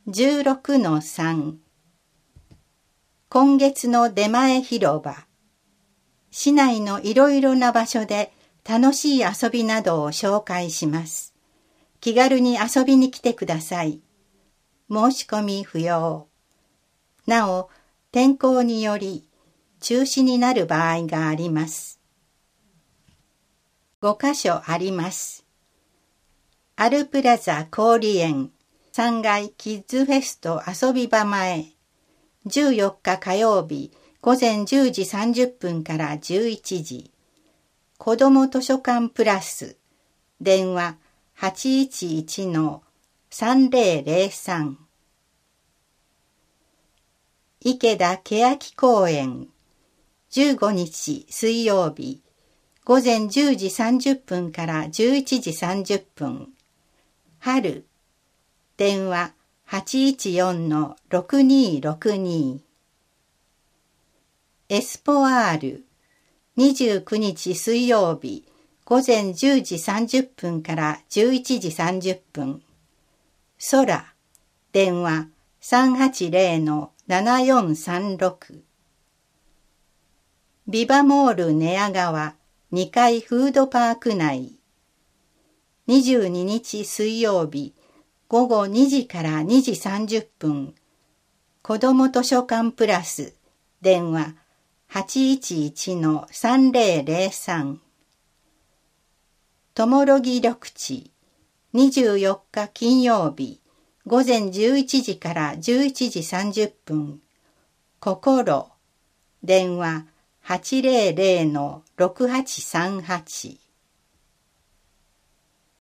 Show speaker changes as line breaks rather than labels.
16-3 今月の出前広場。市内のいろいろな場所で楽しい遊びなどを紹介します。気軽に遊びに来てください。申し込み不要。なお、天候により中止になる場合があります。5カ所あります。アルプラザ氷園3階キッズフェスト遊び場前、14日火曜日午前10時30分から11時。子ども図書館プラス、電話811-3003。池田欅公園、15日水曜日、午前10時30分から11時30分。春、電話814-6262。エスポアール、29日水曜日、午前10時30分から11時30分。空、電話380-7436。ビバモール寝屋川2階フードパーク内。22日水曜日、午後2時から2時30分。子ども図書館プラス、電話811-3003。ともろぎ緑地、24日金曜日、午前11時から11時30分。心、電話800-6838。